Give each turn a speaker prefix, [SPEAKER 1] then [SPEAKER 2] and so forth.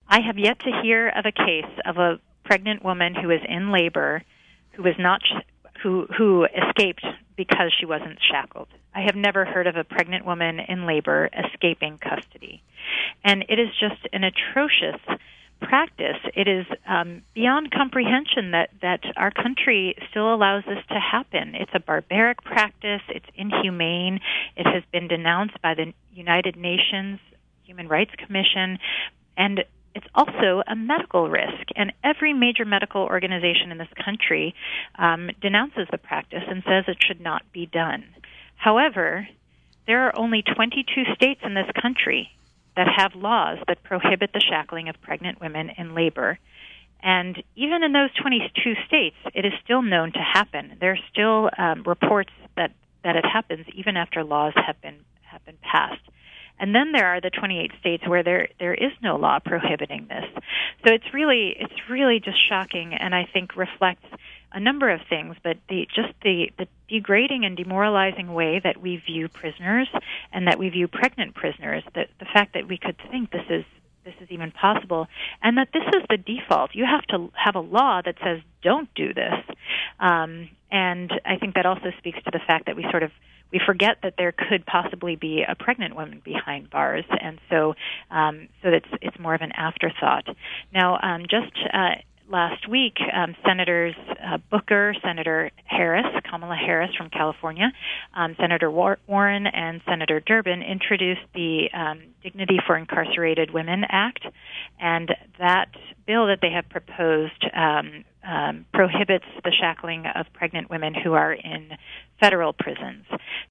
[SPEAKER 1] I have yet to hear of a case of a pregnant woman who is in labor who was not who escaped because she wasn't shackled. I have never heard of a pregnant woman in labor escaping custody. And it is just an atrocious practice. It is beyond comprehension that our country still allows this to happen. It's a barbaric practice. It's inhumane. It has been denounced by the United Nations Human Rights Commission, and it's also a medical risk. And every major medical organization in this country denounces the practice and says it should not be done. However, there are only 22 states in this country that have laws that prohibit the shackling of pregnant women in labor. And even in those 22 states, it is still known to happen. There are still reports that it happens even after laws have been passed. And then there are the 28 states where there is no law prohibiting this. So it's really just shocking, and I think reflects a number of things, but the degrading and demoralizing way that we view prisoners and that we view pregnant prisoners, the fact that we could think this is even possible, and that this is the default. You have to have a law that says don't do this. And I think that also speaks to the fact that we forget that there could possibly be a pregnant woman behind bars, and so it's more of an afterthought. Now, just last week, Senators Booker, Senator Harris, Kamala Harris from California, Senator Warren, and Senator Durbin introduced the Dignity for Incarcerated Women Act, and that bill that they have proposed prohibits the shackling of pregnant women who are in federal prisons.